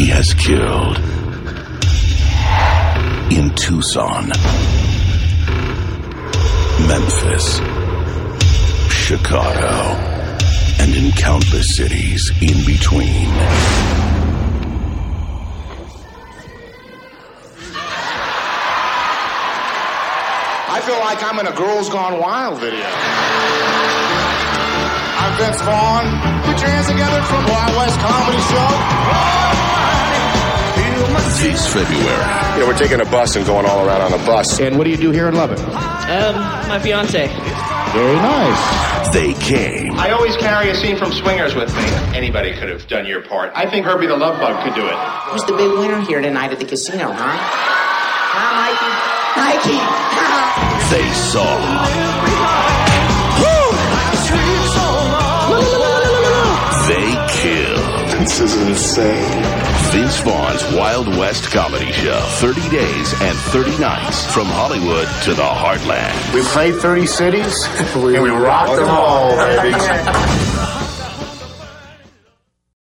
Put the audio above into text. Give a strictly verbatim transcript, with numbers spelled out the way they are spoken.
has killed in Tucson, Memphis, Chicago, and in countless cities in between. I feel like I'm in a Girls Gone Wild video. I'm Vince Vaughn. Put your hands together for Wild West Comedy Show. This February. Yeah, we're taking a bus and going all around on a bus. And what do you do here in Lubbock? Um, my fiance. Very nice. They came. I always carry a scene from Swingers with me. Anybody could have done your part. I think Herbie the Love Bug could do it. Who's the big winner here tonight at the casino, huh? Huh, Mikey? Mikey! They saw. They killed. This is insane. Vince Vaughn's Wild West Comedy Show. thirty days and thirty nights from Hollywood to the heartland. We played thirty cities, and we rocked them all, baby.